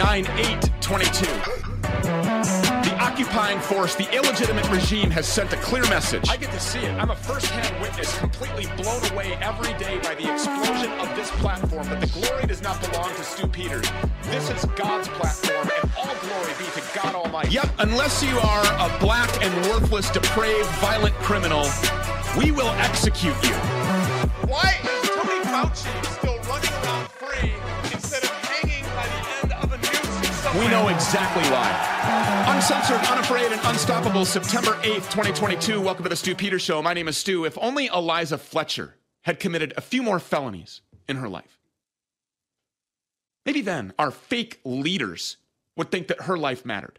9/8/22. The occupying force, the illegitimate regime, has sent a clear message. I get to see it. I'm a first-hand witness, completely blown away every day by the explosion of this platform. But the glory does not belong to Stu Peters. This is God's platform, and all glory be to God Almighty. Yep, unless you are a black and worthless, depraved, violent criminal, we will execute you. Why is Tony Fauci still running around free instead of hanging by the end of a noose somewhere? We know exactly why. Uncensored, unafraid, and unstoppable, September 8th, 2022. Welcome to the Stu Peters Show. My name is Stu. If only Eliza Fletcher had committed a few more felonies in her life, maybe then our fake leaders would think that her life mattered.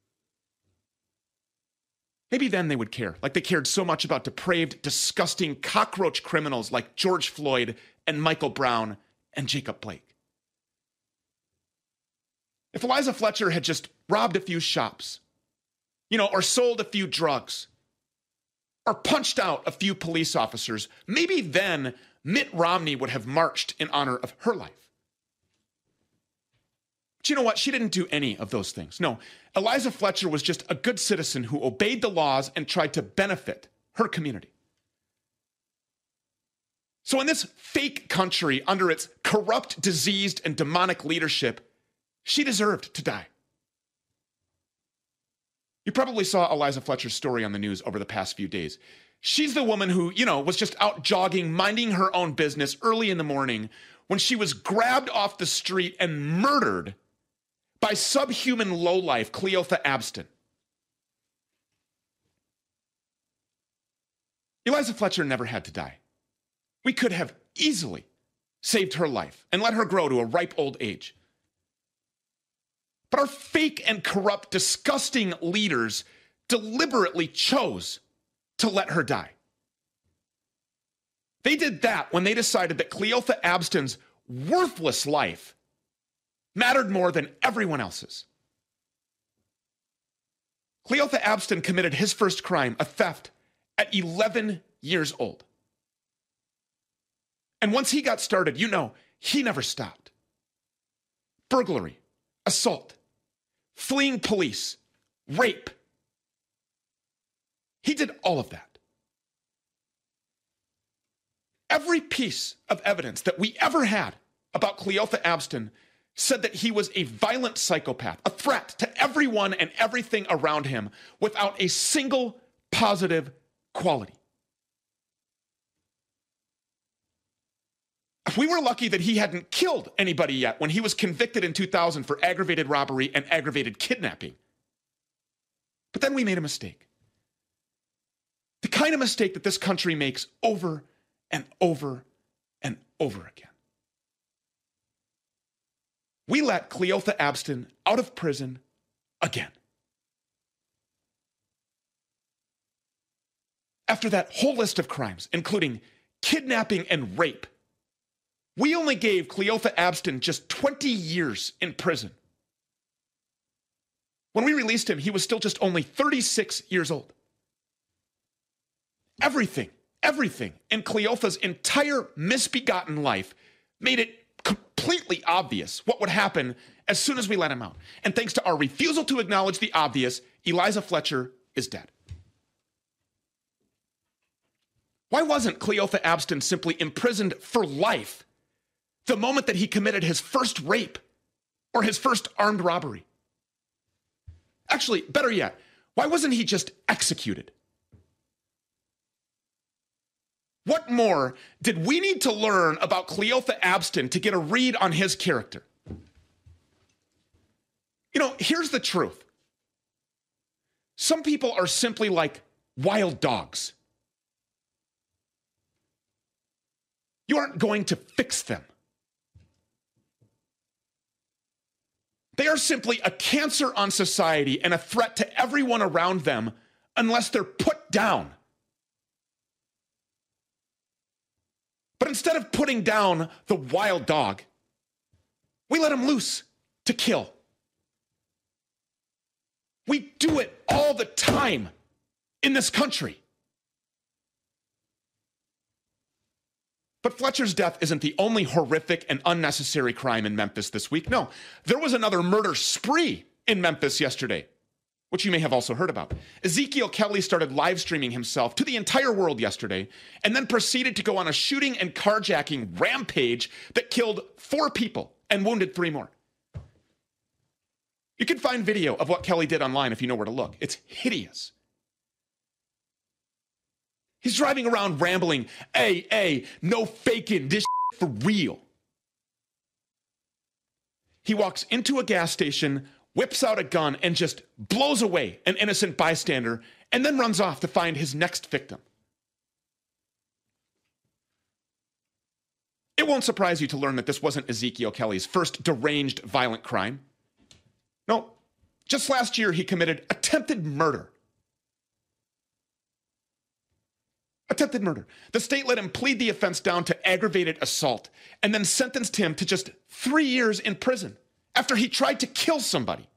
Maybe then they would care, like they cared so much about depraved, disgusting, cockroach criminals like George Floyd and Michael Brown and Jacob Blake. If Eliza Fletcher had just robbed a few shops, or sold a few drugs, or punched out a few police officers, maybe then Mitt Romney would have marched in honor of her life. But you know what? She didn't do any of those things. No, Eliza Fletcher was just a good citizen who obeyed the laws and tried to benefit her community. So in this fake country, under its corrupt, diseased, and demonic leadership, she deserved to die. You probably saw Eliza Fletcher's story on the news over the past few days. She's the woman who, was just out jogging, minding her own business early in the morning when she was grabbed off the street and murdered by subhuman lowlife Cleotha Abston. Eliza Fletcher never had to die. We could have easily saved her life and let her grow to a ripe old age. But our fake and corrupt, disgusting leaders deliberately chose to let her die. They did that when they decided that Cleotha Abston's worthless life mattered more than everyone else's. Cleotha Abston committed his first crime, a theft, at 11 years old. And once he got started, he never stopped. Burglary, assault, fleeing police, rape. He did all of that. Every piece of evidence that we ever had about Cleotha Abston said that he was a violent psychopath, a threat to everyone and everything around him without a single positive quality. We were lucky that he hadn't killed anybody yet when he was convicted in 2000 for aggravated robbery and aggravated kidnapping. But then we made a mistake. The kind of mistake that this country makes over and over and over again. We let Cleotha Abston out of prison again. After that whole list of crimes, including kidnapping and rape, we only gave Cleotha Abston just 20 years in prison. When we released him, he was still just only 36 years old. Everything in Cleotha's entire misbegotten life made it completely obvious what would happen as soon as we let him out. And thanks to our refusal to acknowledge the obvious, Eliza Fletcher is dead. Why wasn't Cleotha Abston simply imprisoned for life the moment that he committed his first rape or his first armed robbery? Actually, better yet, why wasn't he just executed? What more did we need to learn about Cleotha Abston to get a read on his character? Here's the truth. Some people are simply like wild dogs. You aren't going to fix them. They are simply a cancer on society and a threat to everyone around them unless they're put down. But instead of putting down the wild dog, we let him loose to kill. We do it all the time in this country. But Fletcher's death isn't the only horrific and unnecessary crime in Memphis this week. No, there was another murder spree in Memphis yesterday, which you may have also heard about. Ezekiel Kelly started live streaming himself to the entire world yesterday and then proceeded to go on a shooting and carjacking rampage that killed 4 people and wounded 3 more. You can find video of what Kelly did online if you know where to look. It's hideous. He's driving around rambling, hey, no faking, this for real. He walks into a gas station, whips out a gun, and just blows away an innocent bystander, and then runs off to find his next victim. It won't surprise you to learn that this wasn't Ezekiel Kelly's first deranged violent crime. No, just last year he committed attempted murder. Attempted murder. The state let him plead the offense down to aggravated assault and then sentenced him to just 3 years in prison after he tried to kill somebody.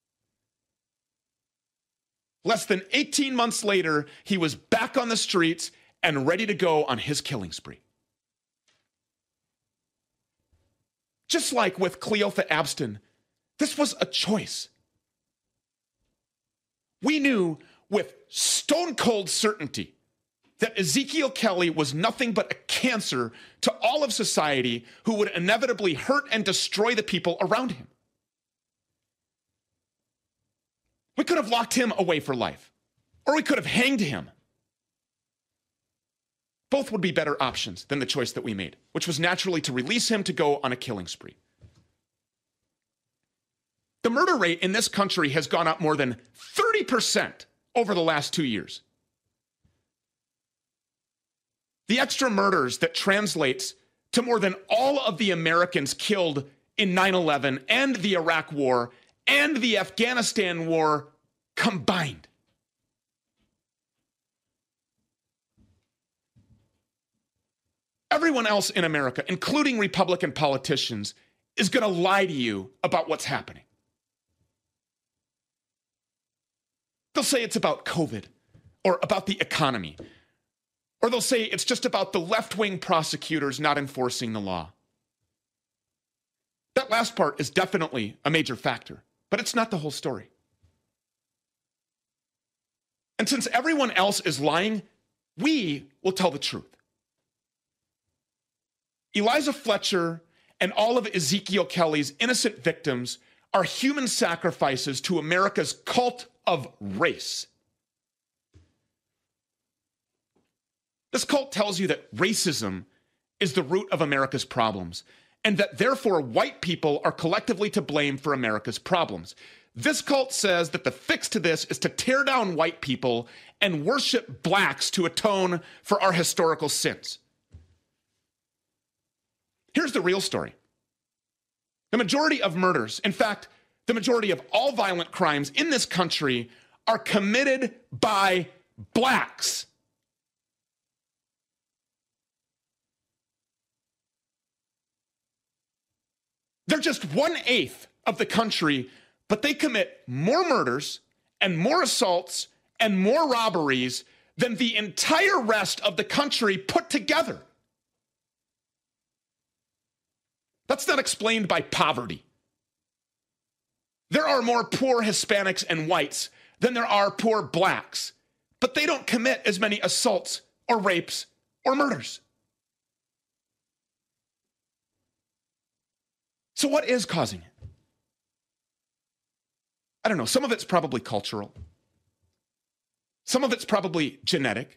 Less than 18 months later, he was back on the streets and ready to go on his killing spree. Just like with Cleotha Abston, this was a choice. We knew with stone cold certainty that Ezekiel Kelly was nothing but a cancer to all of society who would inevitably hurt and destroy the people around him. We could have locked him away for life, or we could have hanged him. Both would be better options than the choice that we made, which was naturally to release him to go on a killing spree. The murder rate in this country has gone up more than 30% over the last 2 years. The extra murders that translates to more than all of the Americans killed in 9/11 and the Iraq War and the Afghanistan War combined. Everyone else in America, including Republican politicians, is going to lie to you about what's happening. They'll say it's about COVID or about the economy. Or they'll say it's just about the left-wing prosecutors not enforcing the law. That last part is definitely a major factor, but it's not the whole story. And since everyone else is lying, we will tell the truth. Eliza Fletcher and all of Ezekiel Kelly's innocent victims are human sacrifices to America's cult of race. This cult tells you that racism is the root of America's problems, and that therefore white people are collectively to blame for America's problems. This cult says that the fix to this is to tear down white people and worship blacks to atone for our historical sins. Here's the real story. The majority of murders, in fact, the majority of all violent crimes in this country are committed by blacks. They're just 1/8 of the country, but they commit more murders and more assaults and more robberies than the entire rest of the country put together. That's not explained by poverty. There are more poor Hispanics and whites than there are poor blacks, but they don't commit as many assaults or rapes or murders. So what is causing it? I don't know. Some of it's probably cultural. Some of it's probably genetic.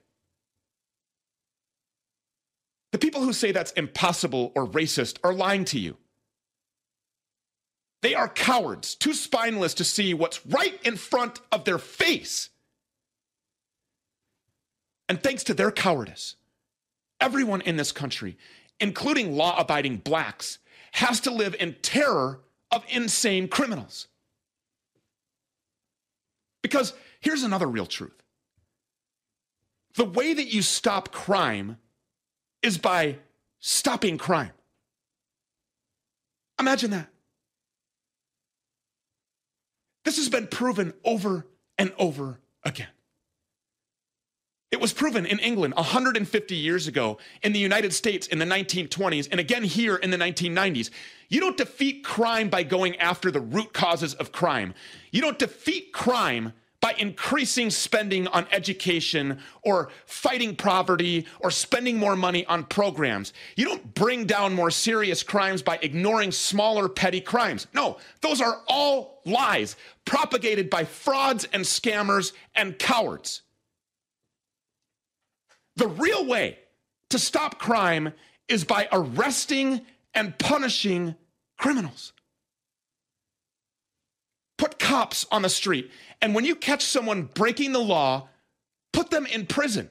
The people who say that's impossible or racist are lying to you. They are cowards, too spineless to see what's right in front of their face. And thanks to their cowardice, everyone in this country, including law-abiding blacks, has to live in terror of insane criminals. Because here's another real truth. The way that you stop crime is by stopping crime. Imagine that. This has been proven over and over again. It was proven in England 150 years ago, in the United States in the 1920s, and again here in the 1990s. You don't defeat crime by going after the root causes of crime. You don't defeat crime by increasing spending on education or fighting poverty or spending more money on programs. You don't bring down more serious crimes by ignoring smaller petty crimes. No, those are all lies propagated by frauds and scammers and cowards. The real way to stop crime is by arresting and punishing criminals. Put cops on the street, and when you catch someone breaking the law, put them in prison.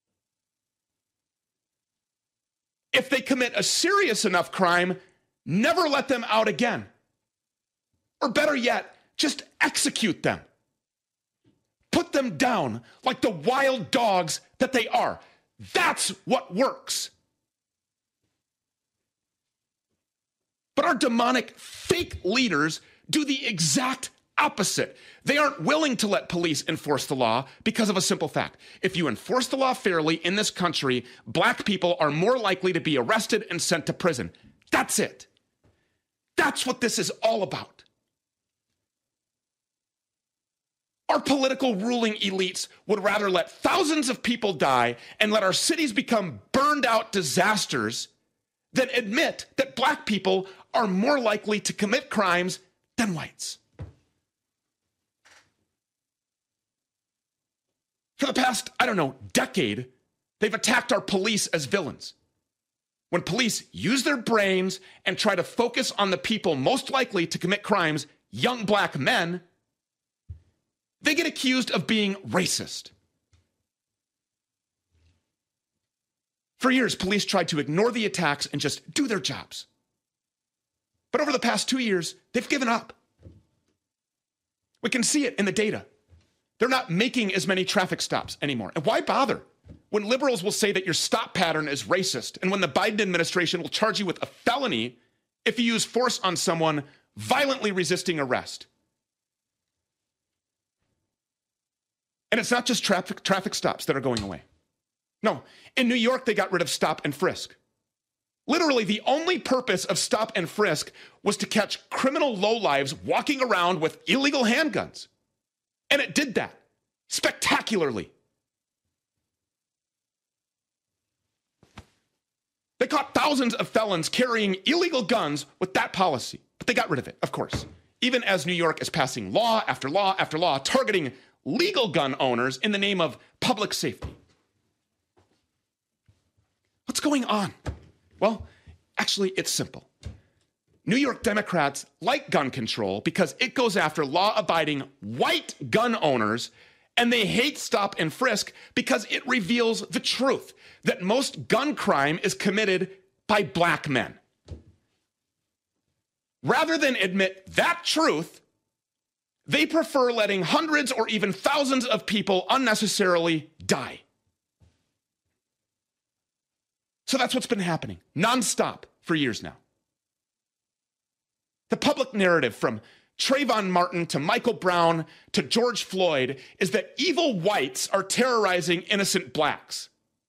If they commit a serious enough crime, never let them out again. Or better yet, just execute them. Put them down like the wild dogs that they are. That's what works. But our demonic fake leaders do the exact opposite. They aren't willing to let police enforce the law because of a simple fact. If you enforce the law fairly in this country, black people are more likely to be arrested and sent to prison. That's it. That's what this is all about. Our political ruling elites would rather let thousands of people die and let our cities become burned out disasters than admit that black people are more likely to commit crimes than whites. For the past, decade, they've attacked our police as villains. When police use their brains and try to focus on the people most likely to commit crimes, young black men, they get accused of being racist. For years, police tried to ignore the attacks and just do their jobs. But over the past 2 years, they've given up. We can see it in the data. They're not making as many traffic stops anymore. And why bother when liberals will say that your stop pattern is racist and when the Biden administration will charge you with a felony if you use force on someone violently resisting arrest? And it's not just traffic stops that are going away. No, in New York, they got rid of stop and frisk. Literally, the only purpose of stop and frisk was to catch criminal lowlives walking around with illegal handguns. And it did that spectacularly. They caught thousands of felons carrying illegal guns with that policy, but they got rid of it, of course. Even as New York is passing law after law after law, targeting legal gun owners in the name of public safety. What's going on? Well, actually, it's simple. New York Democrats like gun control because it goes after law-abiding white gun owners, and they hate stop and frisk because it reveals the truth that most gun crime is committed by black men. Rather than admit that truth, they prefer letting hundreds or even thousands of people unnecessarily die. So that's what's been happening nonstop for years now. The public narrative from Trayvon Martin to Michael Brown to George Floyd is that evil whites are terrorizing innocent blacks.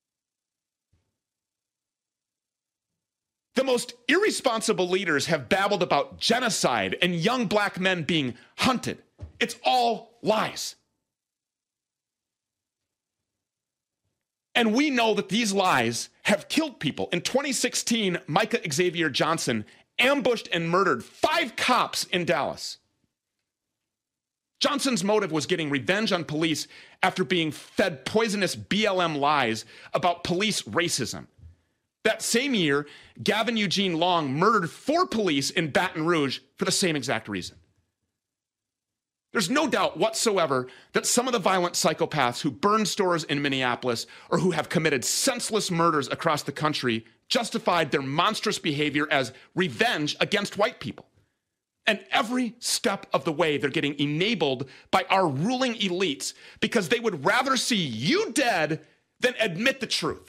The most irresponsible leaders have babbled about genocide and young black men being hunted. It's all lies. And we know that these lies have killed people. In 2016, Micah Xavier Johnson ambushed and murdered 5 cops in Dallas. Johnson's motive was getting revenge on police after being fed poisonous BLM lies about police racism. That same year, Gavin Eugene Long murdered 4 police in Baton Rouge for the same exact reason. There's no doubt whatsoever that some of the violent psychopaths who burn stores in Minneapolis or who have committed senseless murders across the country justified their monstrous behavior as revenge against white people. And every step of the way, they're getting enabled by our ruling elites because they would rather see you dead than admit the truth.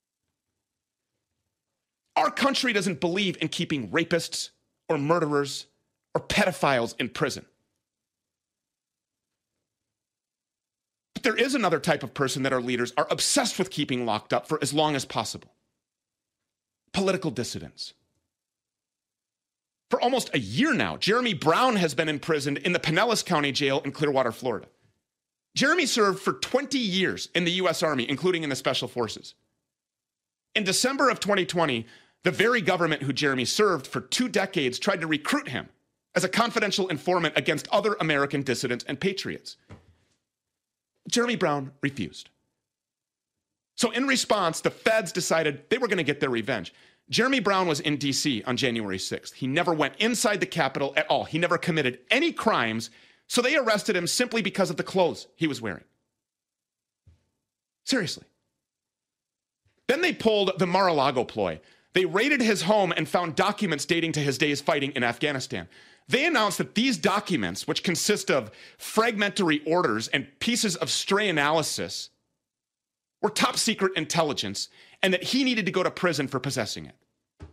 Our country doesn't believe in keeping rapists or murderers or pedophiles in prison. But there is another type of person that our leaders are obsessed with keeping locked up for as long as possible. Political dissidents. For almost a year now, Jeremy Brown has been imprisoned in the Pinellas County Jail in Clearwater, Florida. Jeremy served for 20 years in the U.S. Army, including in the Special Forces. In December of 2020, the very government who Jeremy served for 2 decades tried to recruit him as a confidential informant against other American dissidents and patriots. Jeremy Brown refused. So in response, the feds decided they were going to get their revenge. Jeremy Brown was in D.C. on January 6th. He never went inside the Capitol at all. He never committed any crimes, so they arrested him simply because of the clothes he was wearing. Seriously. Then they pulled the Mar-a-Lago ploy. They raided his home and found documents dating to his days fighting in Afghanistan. They announced that these documents, which consist of fragmentary orders and pieces of stray analysis, were top secret intelligence and that he needed to go to prison for possessing it.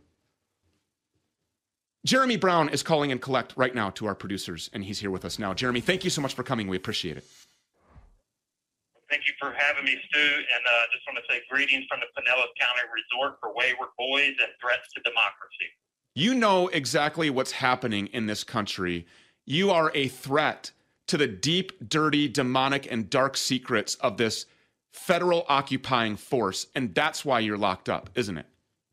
Jeremy Brown is calling in collect right now to our producers, and he's here with us now. Jeremy, thank you so much for coming. We appreciate it. Thank you for having me, Stu, and just want to say greetings from the Pinellas County Resort for Wayward Boys and Threats to Democracy. You know exactly what's happening in this country. You are a threat to the deep, dirty, demonic, and dark secrets of this federal occupying force, and that's why you're locked up, isn't it?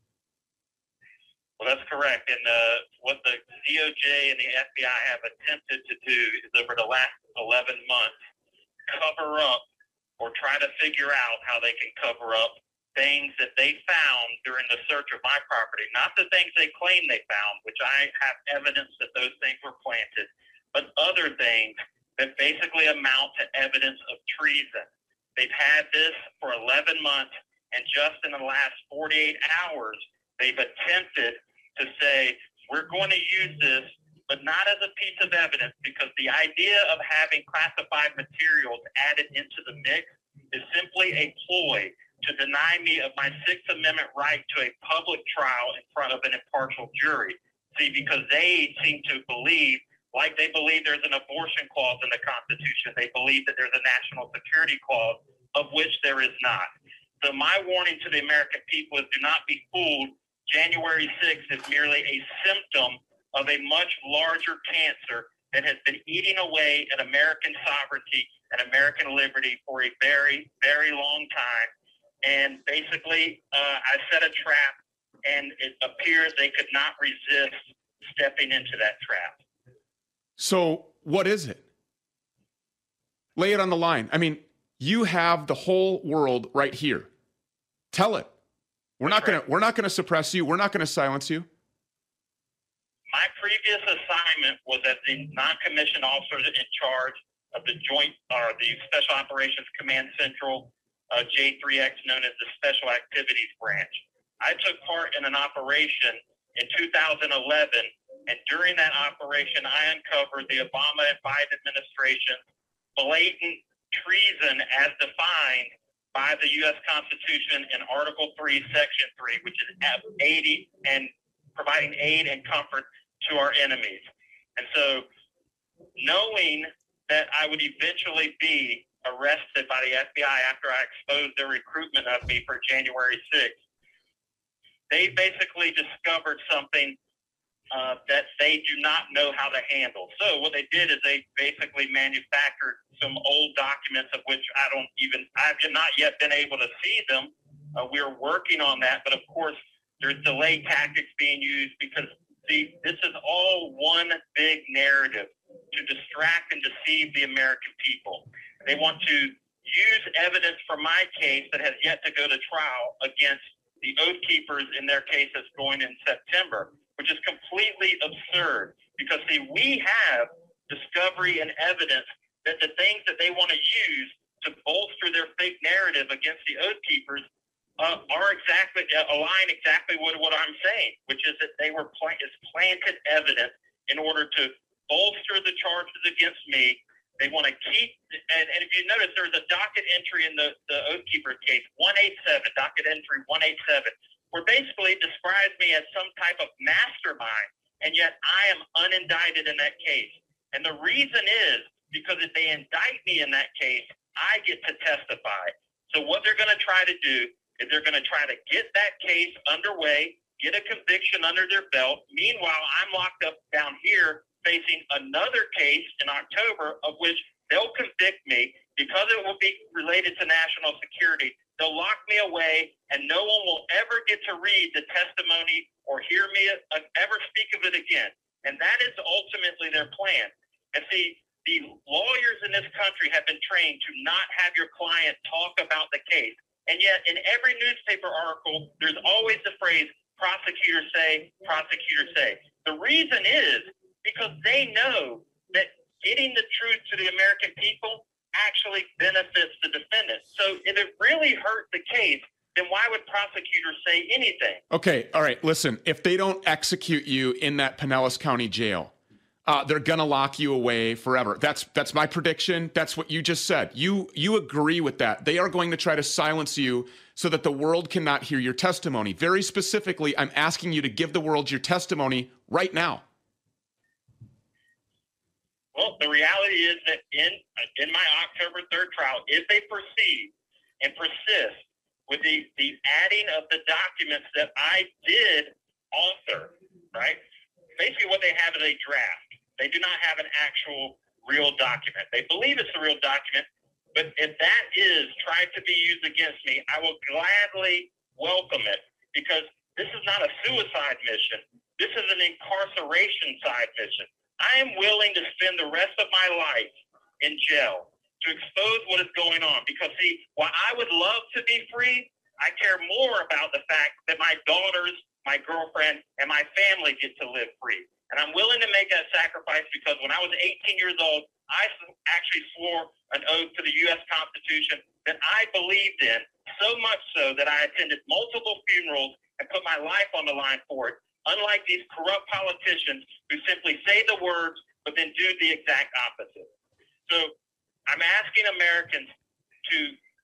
Well, that's correct. And what the DOJ and the FBI have attempted to do is over the last 11 months cover up or try to figure out how they can cover up things that they found during the search of my property. Not the things they claim they found, which I have evidence that those things were planted, but other things that basically amount to evidence of treason. They've had this for 11 months, and just in the last 48 hours, they've attempted to say, we're going to use this, but not as a piece of evidence, because the idea of having classified materials added into the mix is simply a ploy to deny me of my Sixth Amendment right to a public trial in front of an impartial jury. See, because they seem to believe, like they believe there's an abortion clause in the Constitution, they believe that there's a national security clause, of which there is not. So my warning to the American people is do not be fooled. January 6th is merely a symptom of a much larger cancer that has been eating away at American sovereignty and American liberty for a very, very long time. And basically, I set a trap, and it appears they could not resist stepping into that trap. So what is it? Lay it on the line. I mean, you have the whole world right here. Tell it. We're not going to suppress you. We're not going to silence you. My previous assignment was as the non-commissioned officer in charge of the Special Operations Command Central, J3X, known as the Special Activities Branch. I took part in an operation in 2011, and during that operation, I uncovered the Obama and Biden administration's blatant treason as defined by the U.S. Constitution in Article 3, Section 3, which is providing aid and comfort to our enemies. And so knowing that I would eventually be arrested by the FBI after I exposed their recruitment of me for January 6th, they basically discovered something that they do not know how to handle. So what they did is they basically manufactured some old documents of which I've not yet been able to see them. We're working on that, but of course there's delay tactics being used because this is all one big narrative to distract and deceive the American people. They want to use evidence from my case that has yet to go to trial against the Oath Keepers in their case that's going in September, which is completely absurd because, see, we have discovery and evidence that the things that they want to use to bolster their fake narrative against the Oath Keepers align exactly with what I'm saying, which is that they were planted evidence in order to bolster the charges against me. They want to keep, and if you notice, there's a docket entry in the Oath Keeper case, 187, docket entry 187, where basically describes me as some type of mastermind, and yet I am unindicted in that case. And the reason is because if they indict me in that case, I get to testify. So what they're going to try to do is they're going to try to get that case underway, get a conviction under their belt. Meanwhile, I'm locked up down here facing another case in October of which they'll convict me because it will be related to national security. They'll lock me away, and no one will ever get to read the testimony or hear me ever speak of it again. And that is ultimately their plan. And see, the lawyers in this country have been trained to not have your client talk about the case. And yet, in every newspaper article, there's always the phrase, prosecutors say, prosecutors say. The reason is because they know that getting the truth to the American people actually benefits the defendant. So if it really hurt the case, then why would prosecutors say anything? Okay, all right, listen, if they don't execute you in that Pinellas County jail, they're going to lock you away forever. That's my prediction. That's what you just said. You agree with that. They are going to try to silence you so that the world cannot hear your testimony. Very specifically, I'm asking you to give the world your testimony right now. Well, the reality is that in my October 3rd trial, if they proceed and persist with the adding of the documents that I did author, right? Basically what they have is a draft. They do not have an actual real document. They believe it's a real document, but if that is tried to be used against me, I will gladly welcome it because this is not a suicide mission. This is an incarceration side mission. I am willing to spend the rest of my life in jail to expose what is going on because, see, while I would love to be free, I care more about the fact that my daughters, my girlfriend, and my family get to live free. And I'm willing to make that sacrifice because when I was 18 years old, I actually swore an oath to the U.S. Constitution that I believed in, so much so that I attended multiple funerals and put my life on the line for it, unlike these corrupt politicians who simply say the words but then do the exact opposite. So I'm asking Americans to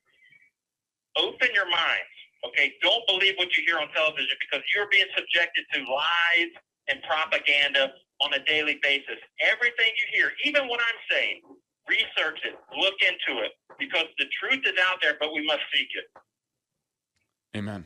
open your minds, okay? Don't believe what you hear on television because you're being subjected to lies and propaganda on a daily basis. Everything you hear, even what I'm saying, research it, look into it, because the truth is out there, but we must seek it. Amen.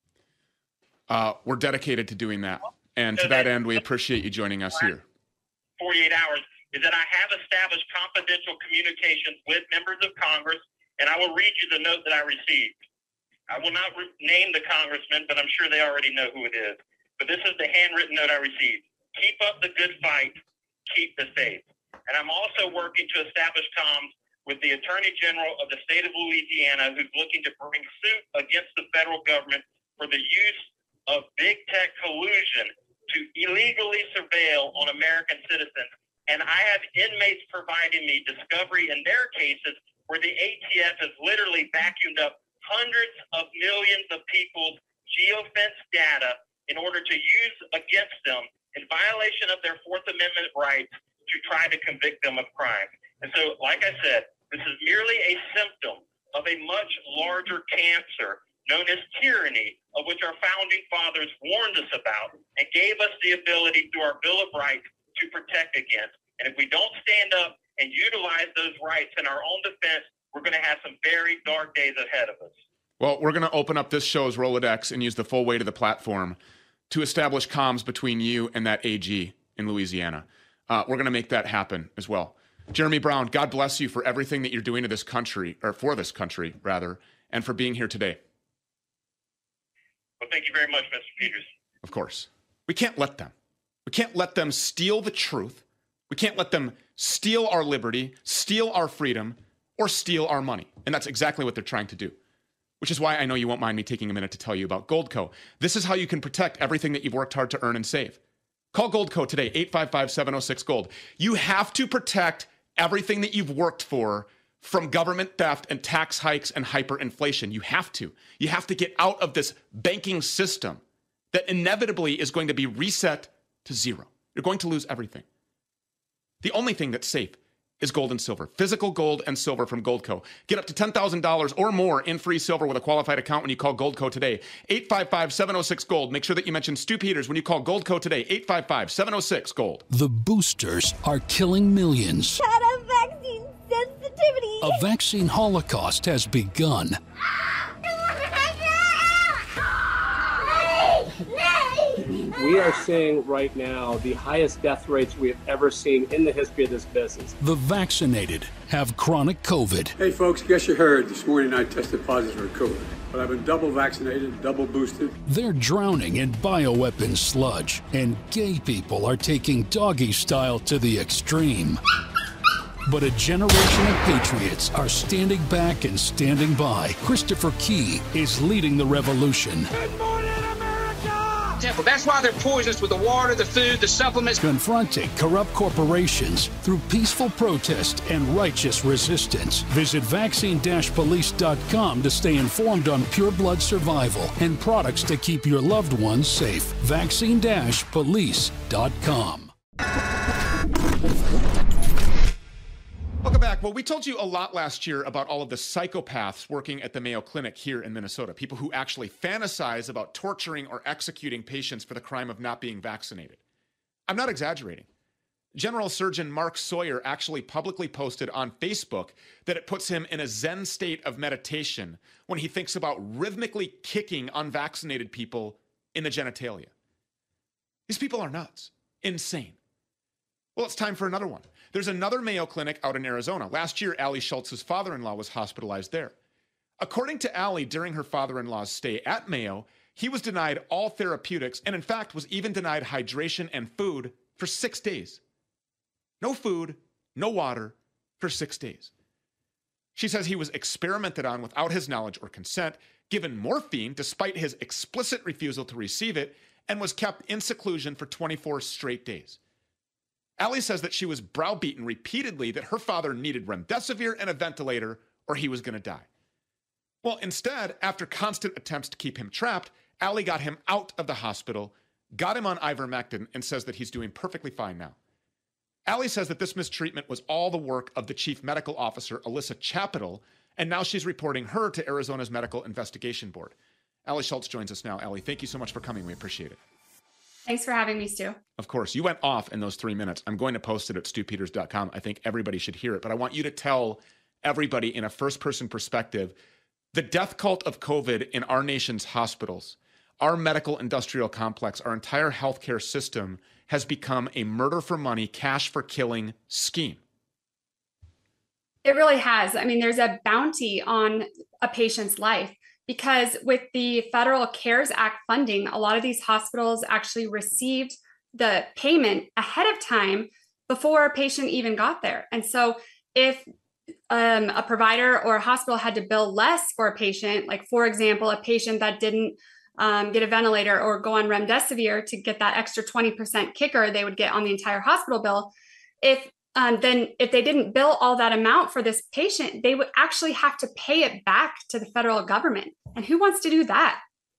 We're dedicated to doing that. And to that end, we appreciate you joining us here. 48 hours is that I have established confidential communications with members of Congress, and I will read you the note that I received. I will not name the congressman, but I'm sure they already know who it is. But this is the handwritten note I received. Keep up the good fight. Keep the faith. And I'm also working to establish comms with the Attorney General of the state of Louisiana, who's looking to bring suit against the federal government for the use of big tech collusion to illegally surveil on American citizens. And I have inmates providing me discovery in their cases where the ATF has literally vacuumed up hundreds of millions of people's geofence data in order to use against them in violation of their Fourth Amendment rights to try to convict them of crime. And so, like I said, this is merely a symptom of a much larger cancer known as tyranny, of which our founding fathers warned us about and gave us the ability through our Bill of Rights to protect against. And if we don't stand up and utilize those rights in our own defense, we're going to have some very dark days ahead of us. Well, we're going to open up this show's Rolodex and use the full weight of the platform to establish comms between you and that AG in Louisiana. We're going to make that happen as well. Jeremy Brown, God bless you for everything that you're doing to this country, or for this country, rather, and for being here today. Well, thank you very much, Mr. Peters. Of course. We can't let them. We can't let them steal the truth. We can't let them steal our liberty, steal our freedom, or steal our money. And that's exactly what they're trying to do. Which is why I know you won't mind me taking a minute to tell you about Goldco. This is how you can protect everything that you've worked hard to earn and save. Call Goldco today, 855-706-GOLD. You have to protect everything that you've worked for from government theft and tax hikes and hyperinflation. You have to. You have to get out of this banking system that inevitably is going to be reset to zero. You're going to lose everything. The only thing that's safe is gold and silver. Physical gold and silver from Goldco. Get up to $10,000 or more in free silver with a qualified account when you call Goldco today. 855-706-GOLD. Make sure that you mention Stu Peters when you call Goldco today. 855-706-GOLD. The boosters are killing millions. Had a vaccine since the activity. A vaccine holocaust has begun. We are seeing right now the highest death rates we have ever seen in the history of this business. The vaccinated have chronic COVID. Hey folks, guess you heard this morning I tested positive for COVID, but I've been double vaccinated, double boosted. They're drowning in bioweapon sludge, and gay people are taking doggy style to the extreme. But a generation of patriots are standing back and standing by. Christopher Key is leading the revolution. Good morning, America! That's why they're poisonous with the water, the food, the supplements. Confronting corrupt corporations through peaceful protest and righteous resistance. Visit vaccine-police.com to stay informed on pure blood survival and products to keep your loved ones safe. Vaccine-police.com. Welcome back. Well, we told you a lot last year about all of the psychopaths working at the Mayo Clinic here in Minnesota, people who actually fantasize about torturing or executing patients for the crime of not being vaccinated. I'm not exaggerating. General Surgeon Mark Sawyer actually publicly posted on Facebook that it puts him in a Zen state of meditation when he thinks about rhythmically kicking unvaccinated people in the genitalia. These people are nuts, insane. Well, it's time for another one. There's another Mayo Clinic out in Arizona. Last year, Allie Schultz's father-in-law was hospitalized there. According to Allie, during her father-in-law's stay at Mayo, he was denied all therapeutics and, in fact, was even denied hydration and food for 6 days. No food, no water for 6 days. She says he was experimented on without his knowledge or consent, given morphine despite his explicit refusal to receive it, and was kept in seclusion for 24 straight days. Allie says that she was browbeaten repeatedly that her father needed remdesivir and a ventilator or he was going to die. Well, instead, after constant attempts to keep him trapped, Allie got him out of the hospital, got him on ivermectin, and says that he's doing perfectly fine now. Allie says that this mistreatment was all the work of the chief medical officer, Alyssa Chapital, and now she's reporting her to Arizona's Medical Investigation Board. Allie Schultz joins us now. Allie, thank you so much for coming. We appreciate it. Thanks for having me, Stu. Of course. You went off in those 3 minutes. I'm going to post it at stupeters.com. I think everybody should hear it, but I want you to tell everybody in a first-person perspective the death cult of COVID in our nation's hospitals, our medical industrial complex, our entire healthcare system has become a murder for money, cash for killing scheme. It really has. I mean, there's a bounty on a patient's life. Because with the Federal CARES Act funding, a lot of these hospitals actually received the payment ahead of time before a patient even got there. And so if a provider or a hospital had to bill less for a patient, like, for example, a patient that didn't get a ventilator or go on remdesivir to get that extra 20% kicker they would get on the entire hospital bill, then if they didn't bill all that amount for this patient, they would actually have to pay it back to the federal government. And who wants to do that?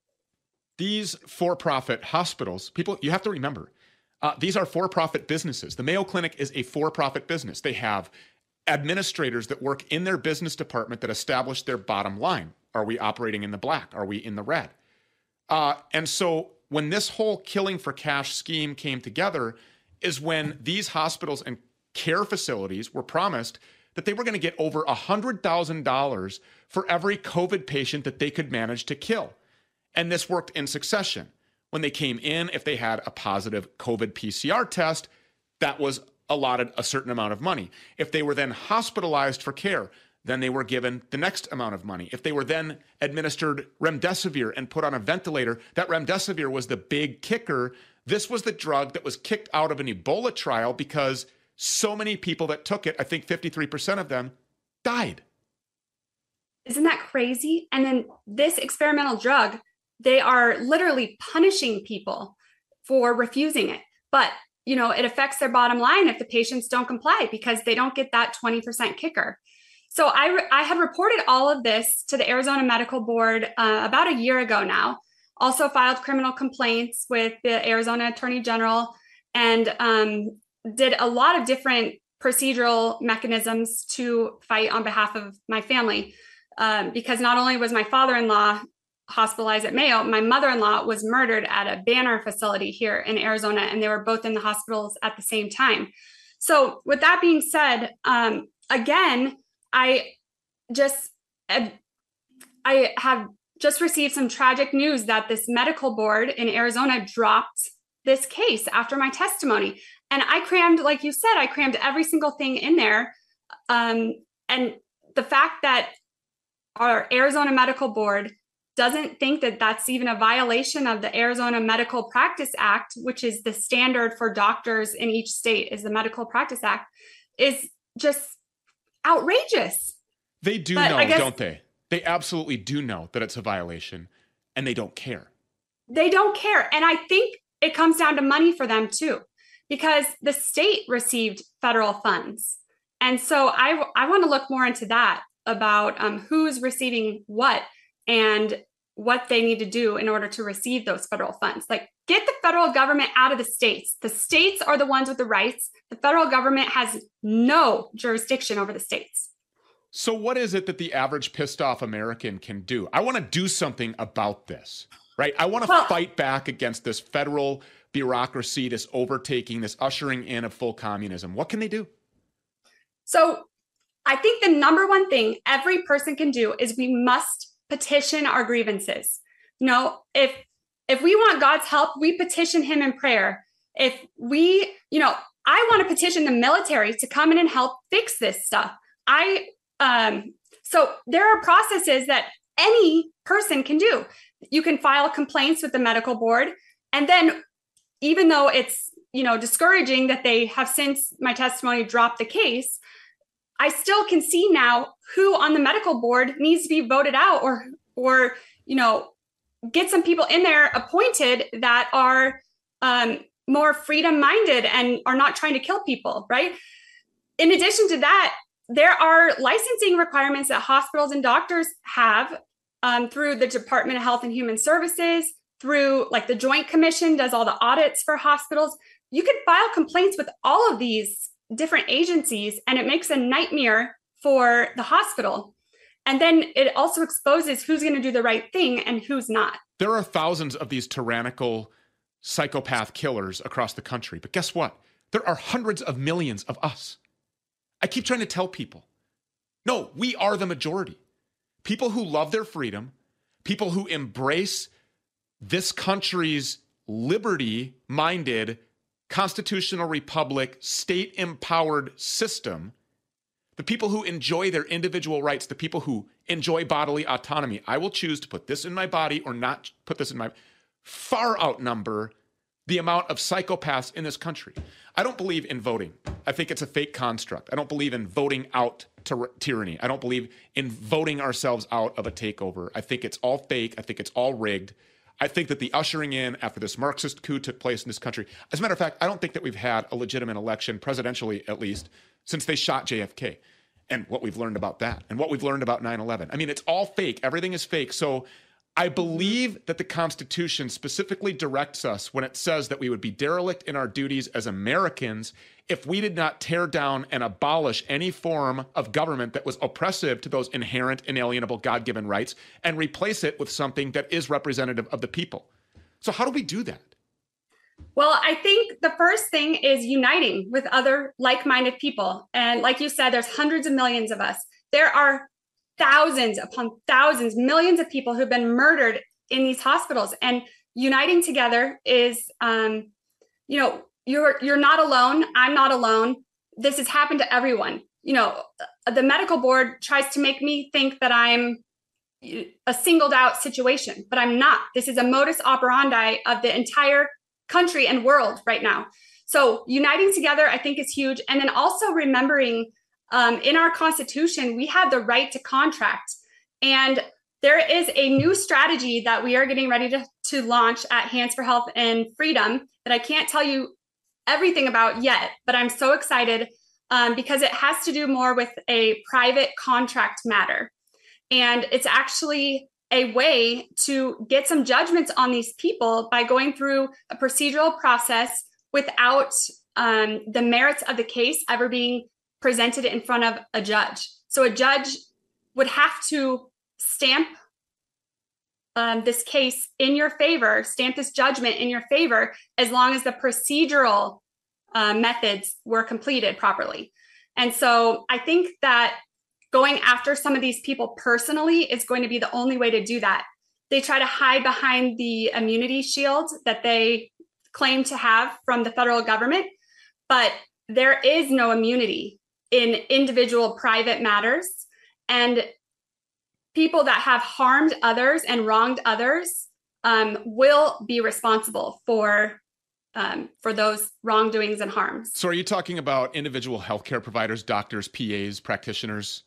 These for-profit hospitals, people, you have to remember, these are for-profit businesses. The Mayo Clinic is a for-profit business. They have administrators that work in their business department that establish their bottom line. Are we operating in the black? Are we in the red? And so when this whole killing for cash scheme came together is when these hospitals and care facilities were promised that they were going to get over $100,000 for every COVID patient that they could manage to kill. And this worked in succession. When they came in, if they had a positive COVID PCR test, that was allotted a certain amount of money. If they were then hospitalized for care, then they were given the next amount of money. If they were then administered remdesivir and put on a ventilator, that remdesivir was the big kicker. This was the drug that was kicked out of an Ebola trial because so many people that took it, I think 53% of them, died. Isn't that crazy? And then this experimental drug, they are literally punishing people for refusing it. But, you know, it affects their bottom line if the patients don't comply because they don't get that 20% kicker. So I had reported all of this to the Arizona Medical Board about a year ago now. Also filed criminal complaints with the Arizona Attorney General and did a lot of different procedural mechanisms to fight on behalf of my family. Because not only was my father-in-law hospitalized at Mayo, my mother-in-law was murdered at a Banner facility here in Arizona, and they were both in the hospitals at the same time. So with that being said, again, I have just received some tragic news that this medical board in Arizona dropped this case after my testimony. And I crammed, like you said, I crammed every single thing in there. And the fact that our Arizona Medical Board doesn't think that that's even a violation of the Arizona Medical Practice Act, which is the standard for doctors in each state, is the Medical Practice Act, is just outrageous. They do know, don't they? They absolutely do know that it's a violation, and they don't care. They don't care. And I think it comes down to money for them too, because the state received federal funds. And so I want to look more into that, about who's receiving what and what they need to do in order to receive those federal funds. Like, get the federal government out of the states. The states are the ones with the rights. The federal government has no jurisdiction over the states. So what is it that the average pissed off American can do? I want to do something about this, right? I want to fight back against this federal bureaucracy, this overtaking, this ushering in of full communism. What can they do? So I think the number one thing every person can do is we must petition our grievances. You know, if we want God's help, we petition him in prayer. If we, I want to petition the military to come in and help fix this stuff. So there are processes that any person can do. You can file complaints with the medical board. And then even though it's, discouraging that they have since my testimony dropped the case, I still can see now who on the medical board needs to be voted out or get some people in there appointed that are more freedom-minded and are not trying to kill people, right? In addition to that, there are licensing requirements that hospitals and doctors have through the Department of Health and Human Services, through like the Joint Commission does all the audits for hospitals. You could file complaints with all of these different agencies, and it makes a nightmare for the hospital. And then it also exposes who's going to do the right thing and who's not. There are thousands of these tyrannical psychopath killers across the country. But guess what? There are hundreds of millions of us. I keep trying to tell people, no, we are the majority. People who love their freedom, people who embrace this country's liberty-minded, constitutional republic, state-empowered system, the people who enjoy their individual rights, the people who enjoy bodily autonomy. I will choose to put this in my body or not put this in my... far outnumber the amount of psychopaths in this country. I don't believe in voting. I think it's a fake construct. I don't believe in voting out tyranny. I don't believe in voting ourselves out of a takeover. I think it's all fake. I think it's all rigged. I think that the ushering in after this Marxist coup took place in this country, as a matter of fact, I don't think that we've had a legitimate election, presidentially at least, since they shot JFK, and what we've learned about that, and what we've learned about 9/11. I mean, it's all fake. Everything is fake. So I believe that the Constitution specifically directs us when it says that we would be derelict in our duties as Americans if we did not tear down and abolish any form of government that was oppressive to those inherent, inalienable, God-given rights and replace it with something that is representative of the people. So how do we do that? Well, I think the first thing is uniting with other like-minded people. And like you said, there's hundreds of millions of us. There are thousands upon thousands, millions of people who've been murdered in these hospitals, and uniting together is, you're not alone. I'm not alone. This has happened to everyone. The medical board tries to make me think that I'm a singled out situation, but I'm not. This is a modus operandi of the entire country and world right now. So uniting together, I think, is huge. And then also remembering in our Constitution, we have the right to contract. And there is a new strategy that we are getting ready to launch at Hands for Health and Freedom that I can't tell you everything about yet, but I'm so excited because it has to do more with a private contract matter. And it's actually a way to get some judgments on these people by going through a procedural process without the merits of the case ever being presented in front of a judge. So a judge would have to stamp this case in your favor, stamp this judgment in your favor, as long as the procedural methods were completed properly. And so I think that going after some of these people personally is going to be the only way to do that. They try to hide behind the immunity shield that they claim to have from the federal government, but there is no immunity in individual private matters. And people that have harmed others and wronged others will be responsible for those wrongdoings and harms. So are you talking about individual healthcare providers, doctors, PAs, practitioners?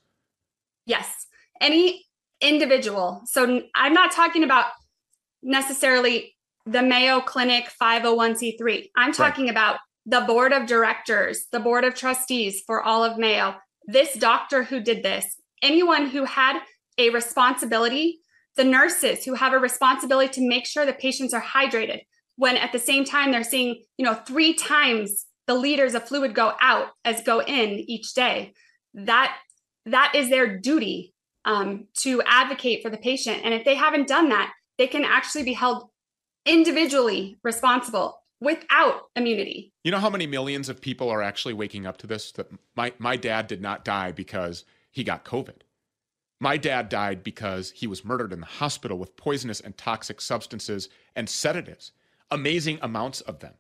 Yes, any individual. So I'm not talking about necessarily the Mayo Clinic 501c3. I'm talking about the board of directors, the board of trustees for all of Mayo, this doctor who did this, anyone who had a responsibility, the nurses who have a responsibility to make sure the patients are hydrated, when at the same time they're seeing, 3 times the liters of fluid go out as go in each day. That is their duty to advocate for the patient. And if they haven't done that, they can actually be held individually responsible without immunity. You know how many millions of people are actually waking up to this? That my dad did not die because he got COVID. My dad died because he was murdered in the hospital with poisonous and toxic substances and sedatives, amazing amounts of them.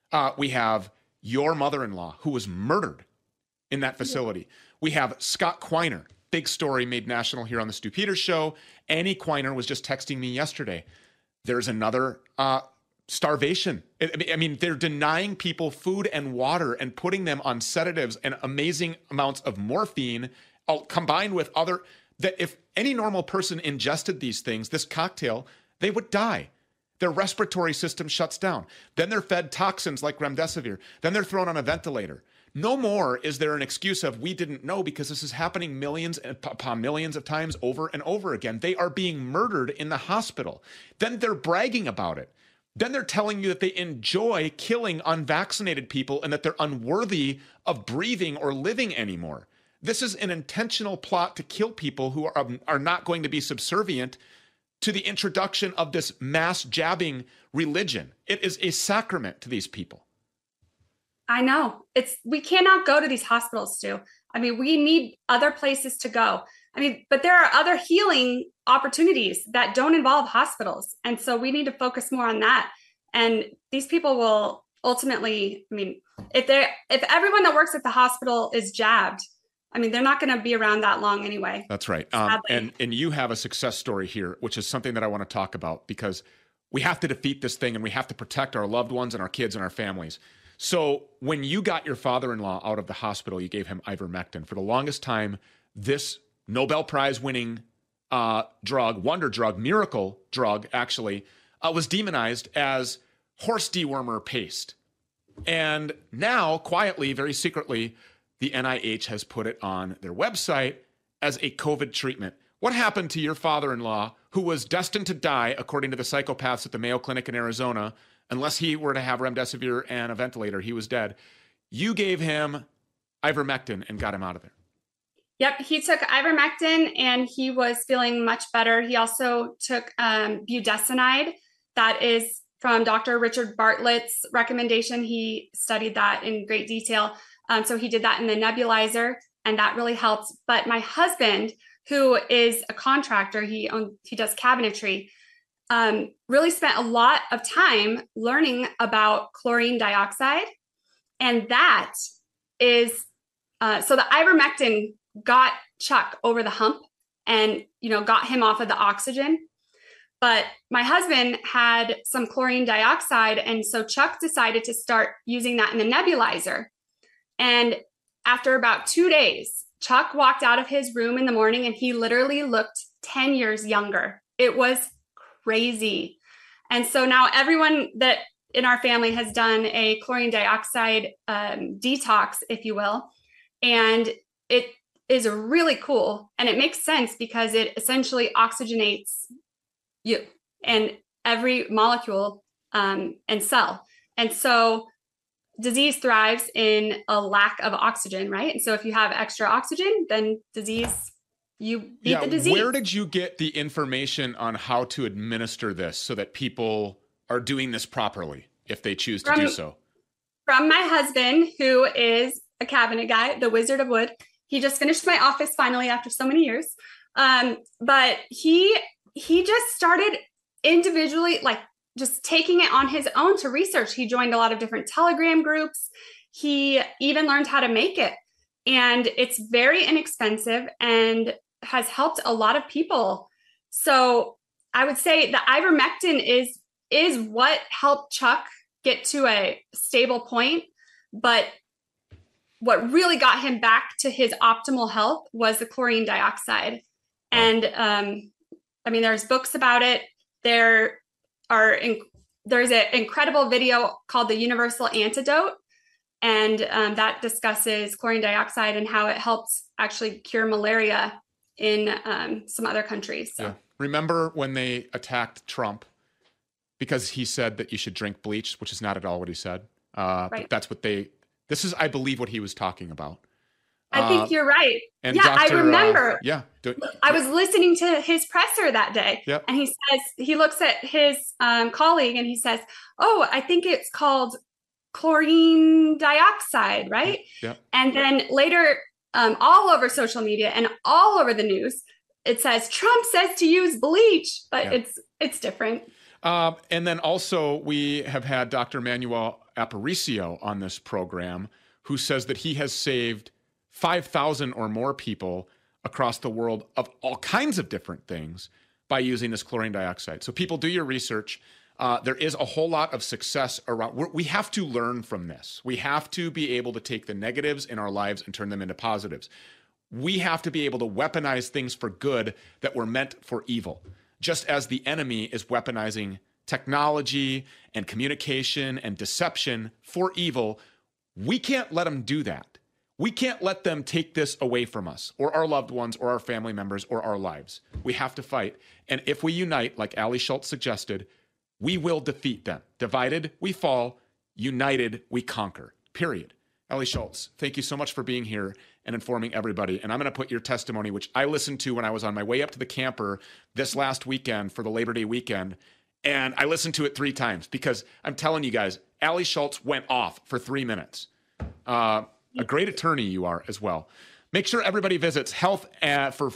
We have your mother-in-law who was murdered in that facility. We have Scott Quiner, big story made national here on the Stu Peters Show. Annie Quiner was just texting me yesterday. There's another starvation. I mean, they're denying people food and water and putting them on sedatives and amazing amounts of morphine combined with other, that if any normal person ingested these things, this cocktail, they would die. Their respiratory system shuts down. Then they're fed toxins like remdesivir. Then they're thrown on a ventilator. No more is there an excuse of we didn't know, because this is happening millions upon millions of times over and over again. They are being murdered in the hospital. Then they're bragging about it. Then they're telling you that they enjoy killing unvaccinated people and that they're unworthy of breathing or living anymore. This is an intentional plot to kill people who are not going to be subservient to the introduction of this mass jabbing religion. It is a sacrament to these people. I know. We cannot go to these hospitals, Stu. I mean, we need other places to go. I mean, but there are other healing opportunities that don't involve hospitals. And so we need to focus more on that. And these people will ultimately, I mean, if everyone that works at the hospital is jabbed, I mean, they're not going to be around that long anyway. That's right. And you have a success story here, which is something that I want to talk about, because we have to defeat this thing and we have to protect our loved ones and our kids and our families. So when you got your father-in-law out of the hospital, you gave him ivermectin. For the longest time, this Nobel Prize winning drug, wonder drug, miracle drug, actually, was demonized as horse dewormer paste. And now, quietly, very secretly, the NIH has put it on their website as a COVID treatment. What happened to your father-in-law, who was destined to die, according to the psychopaths at the Mayo Clinic in Arizona, unless he were to have remdesivir and a ventilator? He was dead. You gave him ivermectin and got him out of there. Yep, he took ivermectin and he was feeling much better. He also took budesonide. That is from Dr. Richard Bartlett's recommendation. He studied that in great detail. So he did that in the nebulizer, and that really helped. But my husband, who is a contractor, he does cabinetry, really spent a lot of time learning about chlorine dioxide. And that is, so the ivermectin got Chuck over the hump and, got him off of the oxygen. But my husband had some chlorine dioxide. And so Chuck decided to start using that in the nebulizer. And after about 2 days, Chuck walked out of his room in the morning and he literally looked 10 years younger. It was crazy. And so now everyone that in our family has done a chlorine dioxide detox, if you will. And it is really cool. And it makes sense because it essentially oxygenates you and every molecule and cell. And so disease thrives in a lack of oxygen, right? And so if you have extra oxygen, then you beat the disease. Where did you get the information on how to administer this so that people are doing this properly if they choose to do so? From my husband, who is a cabinet guy, the Wizard of Wood. He just finished my office finally after so many years. But he just started individually, like just taking it on his own to research. He joined a lot of different Telegram groups. He even learned how to make it. And it's very inexpensive and has helped a lot of people. So I would say the ivermectin is what helped Chuck get to a stable point. But what really got him back to his optimal health was the chlorine dioxide. And I mean, there's books about it. There's an incredible video called The Universal Antidote. And that discusses chlorine dioxide and how it helps actually cure malaria in some other countries. So. Yeah. Remember when they attacked Trump because he said that you should drink bleach, which is not at all what he said. Right. But that's what this is, I believe, what he was talking about. I think you're right. And yeah, I remember. I was listening to his presser that day. Yep. And he looks at his colleague and he says, oh, I think it's called chlorine dioxide, right? Yep. And then later, all over social media and all over the news, it says Trump says to use bleach, but it's different. And then also we have had Dr. Manuel Aparicio on this program, who says that he has saved 5,000 or more people across the world of all kinds of different things by using this chlorine dioxide. So people, do your research. There is a whole lot of success around. We have to learn from this. We have to be able to take the negatives in our lives and turn them into positives. We have to be able to weaponize things for good that were meant for evil, just as the enemy is weaponizing technology and communication and deception for evil. We can't let them do that. We can't let them take this away from us or our loved ones or our family members or our lives. We have to fight. And if we unite, like Ali Schultz suggested, we will defeat them. Divided, we fall. United, we conquer. Period. Ali Schultz, thank you so much for being here and informing everybody. And I'm going to put your testimony, which I listened to when I was on my way up to the camper this last weekend for the Labor Day weekend. And I listened to it 3 times because I'm telling you guys, Ali Schultz went off for 3 minutes. A great attorney you are as well. Make sure everybody visits Hands for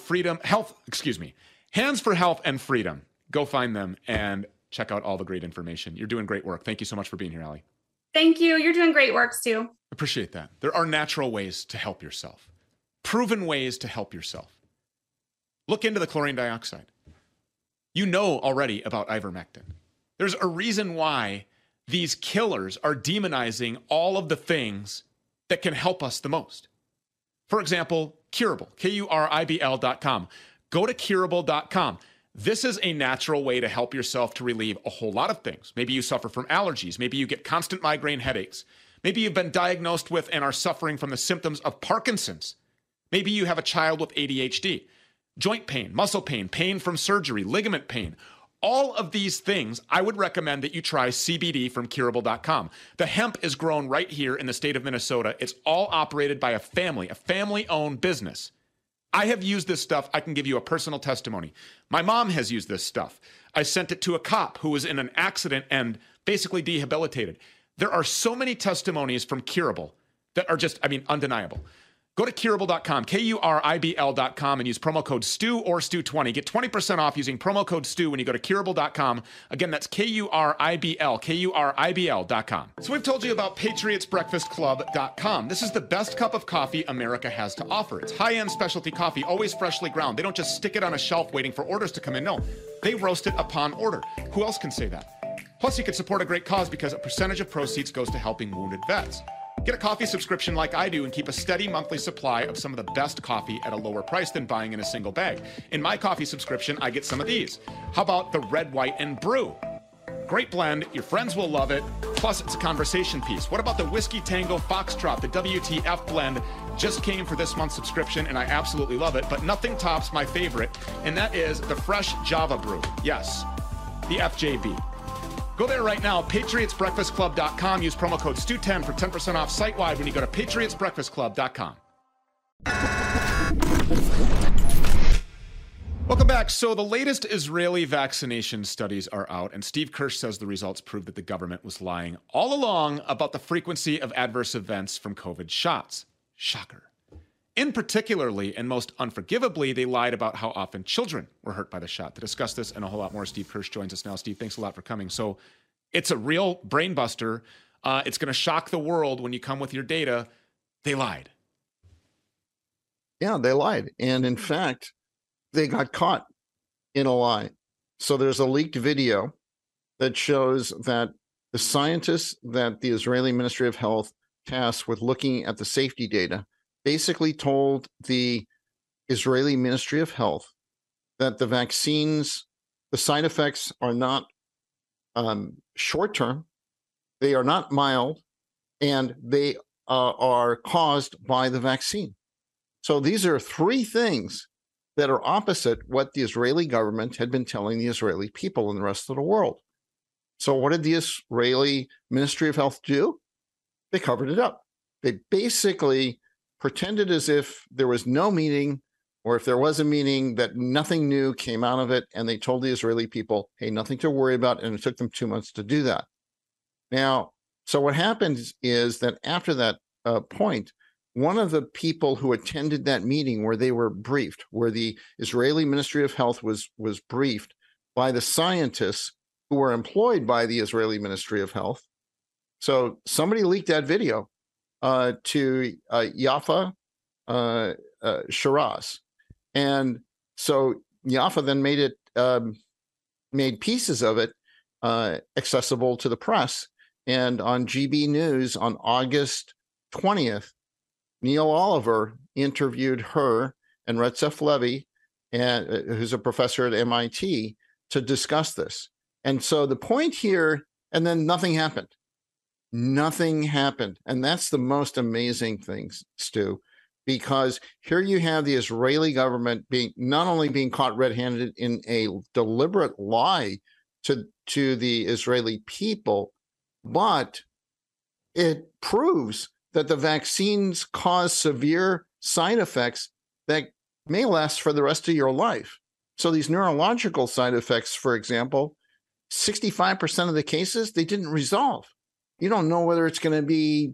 Health and Freedom. Go find them and check out all the great information. You're doing great work. Thank you so much for being here, Ali. Thank you. You're doing great work, Stu. Appreciate that. There are natural ways to help yourself, proven ways to help yourself. Look into the chlorine dioxide. You know already about ivermectin. There's a reason why these killers are demonizing all of the things that can help us the most. For example, Curable, Kuribl.com. Go to Curable.com. This is a natural way to help yourself to relieve a whole lot of things. Maybe you suffer from allergies. Maybe you get constant migraine headaches. Maybe you've been diagnosed with and are suffering from the symptoms of Parkinson's. Maybe you have a child with ADHD, joint pain, muscle pain, pain from surgery, ligament pain. All of these things, I would recommend that you try CBD from Kuribl.com. The hemp is grown right here in the state of Minnesota. It's all operated by a family-owned business. I have used this stuff. I can give you a personal testimony. My mom has used this stuff. I sent it to a cop who was in an accident and basically debilitated. There are so many testimonies from Curable that are just, undeniable. Go to Kuribl.com, Kuribl.com, and use promo code STU or STU20. Get 20% off using promo code STU when you go to Kuribl.com. Again, that's Kuribl.com. So we've told you about PatriotsBreakfastClub.com. This is the best cup of coffee America has to offer. It's high-end specialty coffee, always freshly ground. They don't just stick it on a shelf waiting for orders to come in. No, they roast it upon order. Who else can say that? Plus, you can support a great cause because a percentage of proceeds goes to helping wounded vets. Get a coffee subscription like I do and keep a steady monthly supply of some of the best coffee at a lower price than buying in a single bag. In my coffee subscription, I get some of these. How about the Red, White, and Brew? Great blend. Your friends will love it. Plus, it's a conversation piece. What about the Whiskey Tango Foxtrot? The WTF blend just came for this month's subscription, and I absolutely love it. But nothing tops my favorite, and that is the Fresh Java Brew. Yes, the FJB. Go there right now, PatriotsBreakfastClub.com. Use promo code STU10 for 10% off site-wide when you go to PatriotsBreakfastClub.com. Welcome back. So the latest Israeli vaccination studies are out, and Steve Kirsch says the results prove that the government was lying all along about the frequency of adverse events from COVID shots. Shocker. In particularly, and most unforgivably, they lied about how often children were hurt by the shot. To discuss this and a whole lot more, Steve Kirsch joins us now. Steve, thanks a lot for coming. So it's a real brain buster. It's going to shock the world when you come with your data. They lied. Yeah, they lied. And in fact, they got caught in a lie. So there's a leaked video that shows that the scientists that the Israeli Ministry of Health tasked with looking at the safety data basically told the Israeli Ministry of Health that the vaccines, the side effects are not short-term, they are not mild, and they are caused by the vaccine. So these are three things that are opposite what the Israeli government had been telling the Israeli people and the rest of the world. So what did the Israeli Ministry of Health do? They covered it up. They basically pretended as if there was no meeting, or if there was a meeting, that nothing new came out of it, and they told the Israeli people, hey, nothing to worry about, and it took them 2 months to do that. Now, so what happens is that after that point, one of the people who attended that meeting where they were briefed, where the Israeli Ministry of Health was briefed by the scientists who were employed by the Israeli Ministry of Health. So somebody leaked that video to Yafa Shiraz. And so Yafa then made pieces of it accessible to the press. And on GB News on August 20th, Neil Oliver interviewed her and Retzef Levy, who's a professor at MIT, to discuss this. And so the point here, and then nothing happened. Nothing happened. And that's the most amazing thing, Stu, because here you have the Israeli government not only being caught red-handed in a deliberate lie to the Israeli people, but it proves that the vaccines cause severe side effects that may last for the rest of your life. So these neurological side effects, for example, 65% of the cases, they didn't resolve. You don't know whether it's going to be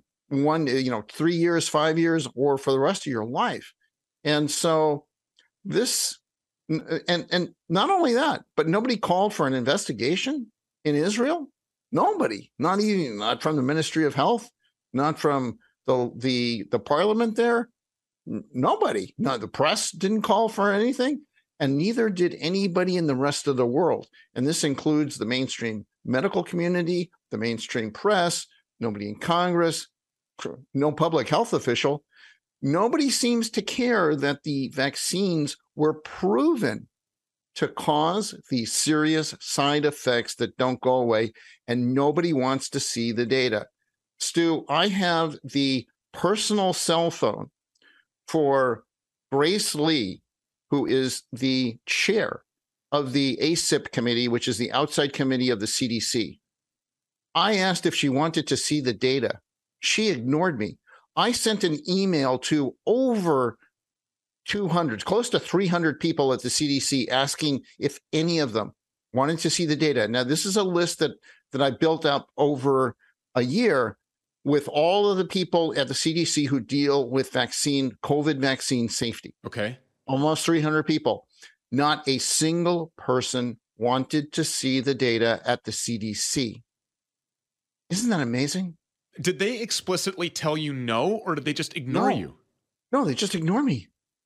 3 years, 5 years, or for the rest of your life. And so this, and not only that, but nobody called for an investigation in Israel. Nobody, not from the Ministry of Health, not from the parliament there. Nobody, the press didn't call for anything, and neither did anybody in the rest of the world. And this includes the mainstream medical community, the mainstream press, nobody in Congress, no public health official. Nobody seems to care that the vaccines were proven to cause these serious side effects that don't go away, and nobody wants to see the data. Stu, I have the personal cell phone for Grace Lee, who is the chair of the ACIP committee, which is the outside committee of the CDC. I asked if she wanted to see the data. She ignored me. I sent an email to over 200, close to 300 people at the CDC asking if any of them wanted to see the data. Now, this is a list that I built up over a year with all of the people at the CDC who deal with COVID vaccine safety. Okay. Almost 300 people. Not a single person wanted to see the data at the CDC. Isn't that amazing? Did they explicitly tell you no, or did they just ignore you? No, they just ignore me.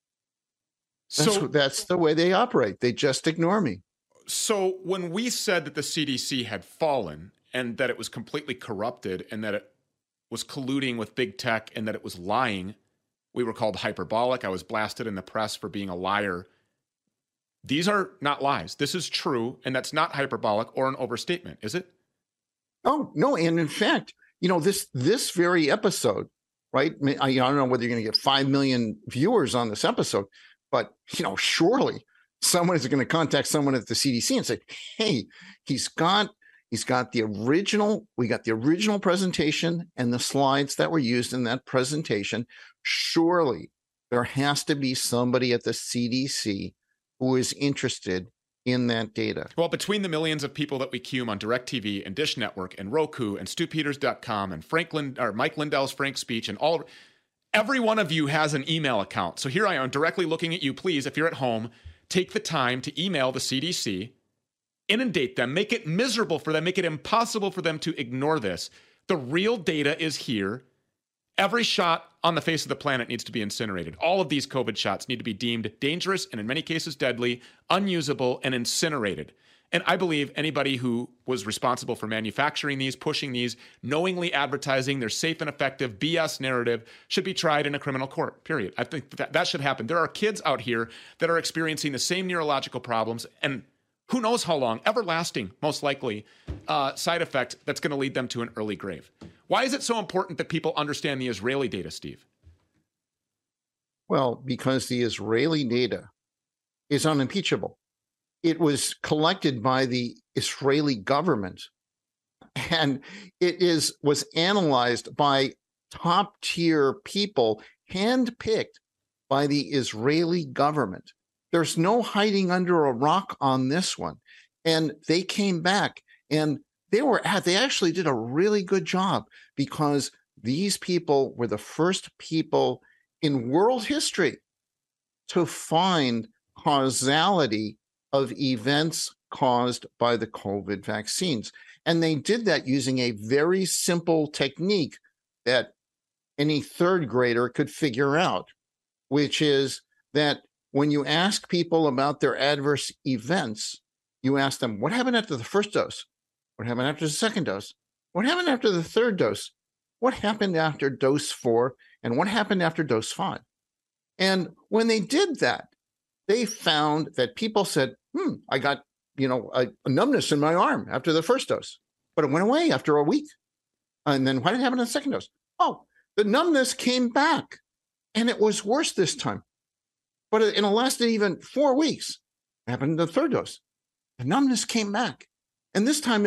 That's the way they operate. They just ignore me. So when we said that the CDC had fallen and that it was completely corrupted and that it was colluding with big tech and that it was lying, we were called hyperbolic. I was blasted in the press for being a liar. These are not lies. This is true, and that's not hyperbolic or an overstatement, is it? Oh, no. And in fact, this very episode, right? I don't know whether you're going to get 5 million viewers on this episode, but, surely someone is going to contact someone at the CDC and say, hey, he's got the original, we got the original presentation and the slides that were used in that presentation. Surely there has to be somebody at the CDC who is interested in that data. Well, between the millions of people that we cume on DirecTV and Dish Network and Roku and StuPeters.com and Mike Lindell's Frank Speech and all, Every one of you has an email account. So here I am directly looking at you. Please, if you're at home, take the time to email the CDC, inundate them, make it miserable for them, make it impossible for them to ignore this. The real data is here. Every shot on the face of the planet needs to be incinerated. All of these COVID shots need to be deemed dangerous and in many cases deadly, unusable, and incinerated. And I believe anybody who was responsible for manufacturing these, pushing these, knowingly advertising their safe and effective BS narrative should be tried in a criminal court, period. I think that should happen. There are kids out here that are experiencing the same neurological problems and who knows how long, everlasting, most likely, side effect that's going to lead them to an early grave. Why is it so important that people understand the Israeli data, Steve? Well, because the Israeli data is unimpeachable. It was collected by the Israeli government, and it was analyzed by top-tier people, handpicked by the Israeli government. There's no hiding under a rock on this one. And they came back, and they actually did a really good job, because these people were the first people in world history to find causality of events caused by the COVID vaccines. And they did that using a very simple technique that any third grader could figure out, which is that when you ask people about their adverse events, you ask them, what happened after the first dose? What happened after the second dose? What happened after the third dose? What happened after dose 4? And what happened after dose 5? And when they did that, they found that people said, I got, a numbness in my arm after the first dose, but it went away after a week. And then what did happen in the second dose? Oh, the numbness came back, and it was worse this time. But it lasted even 4 weeks. What happened in the third dose? The numbness came back. And this time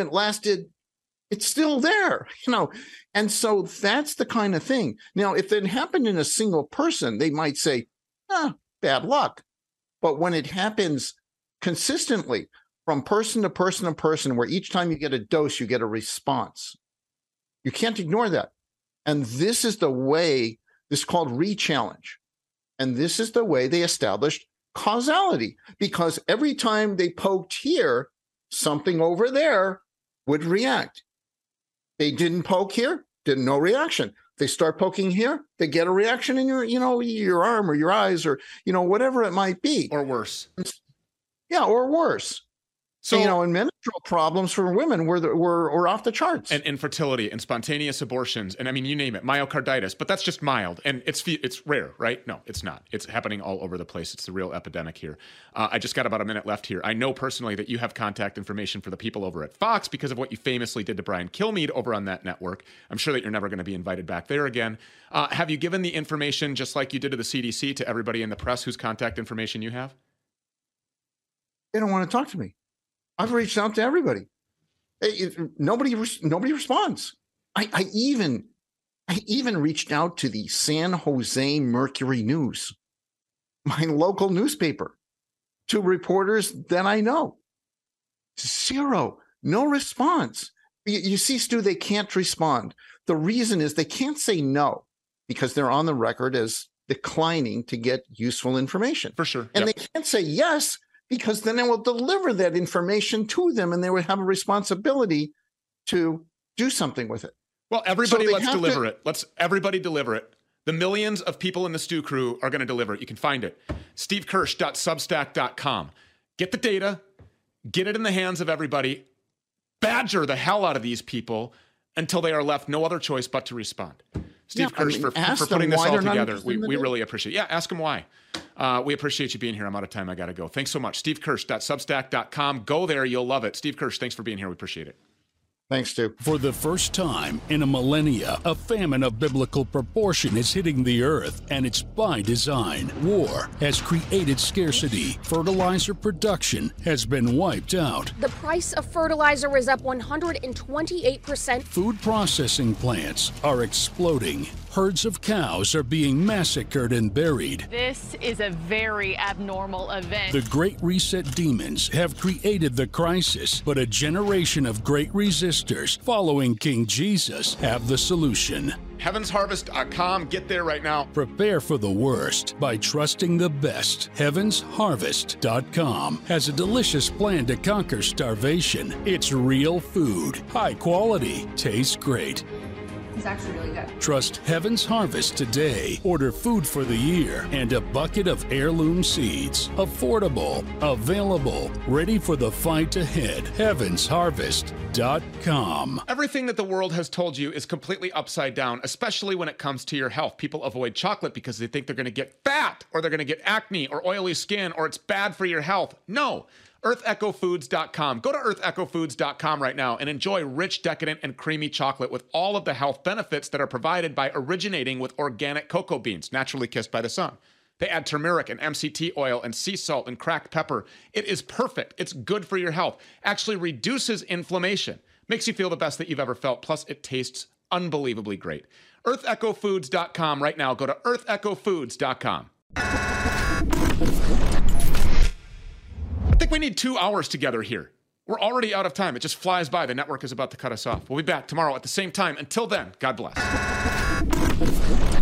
it's still there, And so that's the kind of thing. Now, if it happened in a single person, they might say, bad luck. But when it happens consistently from person to person to person, where each time you get a dose, you get a response, you can't ignore that. And this is the way, this is called re-challenge. And this is the way they established causality, because every time they poked here, something over there would react. They didn't poke here, no reaction. They start poking here, they get a reaction in your arm or your eyes or, whatever it might be. Or worse. Yeah, or worse. So, and menstrual problems for women were off the charts. And infertility and spontaneous abortions. And I mean, you name it, myocarditis, but that's just mild. And it's rare, right? No, it's not. It's happening all over the place. It's the real epidemic here. I just got about a minute left here. I know personally that you have contact information for the people over at Fox because of what you famously did to Brian Kilmeade over on that network. I'm sure that you're never going to be invited back there again. Have you given the information, just like you did to the CDC, to everybody in the press whose contact information you have? They don't want to talk to me. I've reached out to everybody. Nobody responds. I even reached out to the San Jose Mercury News, my local newspaper, to reporters that I know. Zero, no response. You see, Stu, they can't respond. The reason is they can't say no, because they're on the record as declining to get useful information. For sure. And they can't say yes, because then I will deliver that information to them, and they would have a responsibility to do something with it. Well, everybody, let's deliver it. Let's everybody deliver it. The millions of people in the Stu crew are going to deliver it. You can find it. SteveKirsch.substack.com. Get the data. Get it in the hands of everybody. Badger the hell out of these people until they are left no other choice but to respond. Steve Kirsch, for putting this all together. We really appreciate it. Yeah, ask them why. We appreciate you being here. I'm out of time. I got to go. Thanks so much. SteveKirsch.substack.com. Go there. You'll love it. Steve Kirsch, thanks for being here. We appreciate it. Thanks, Stu. For the first time in a millennia, a famine of biblical proportion is hitting the earth, and it's by design. War has created scarcity. Fertilizer production has been wiped out. The price of fertilizer is up 128%. Food processing plants are exploding. Herds of cows are being massacred and buried. This is a very abnormal event. The Great Reset demons have created the crisis, but a generation of great resistors following King Jesus have the solution. heavensharvest.com. Get there right now. Prepare for the worst by trusting the best. heavensharvest.com has a delicious plan to conquer starvation. It's real food, high quality, tastes great. It's actually really good. Trust Heaven's Harvest today. Order food for the year and a bucket of heirloom seeds. Affordable, available, ready for the fight ahead. heavensharvest.com. Everything that the world has told you is completely upside down, especially when it comes to your health. People avoid chocolate because they think they're going to get fat, or they're going to get acne or oily skin, or it's bad for your health. No. EarthEchoFoods.com. Go to EarthEchoFoods.com right now and enjoy rich, decadent, and creamy chocolate with all of the health benefits that are provided by originating with organic cocoa beans, naturally kissed by the sun. They add turmeric and MCT oil and sea salt and cracked pepper. It is perfect. It's good for your health. Actually reduces inflammation. Makes you feel the best that you've ever felt. Plus, it tastes unbelievably great. EarthEchoFoods.com right now. Go to EarthEchoFoods.com. I think we need 2 hours together here. We're already out of time. It just flies by. The network is about to cut us off. We'll be back tomorrow at the same time. Until then, God bless.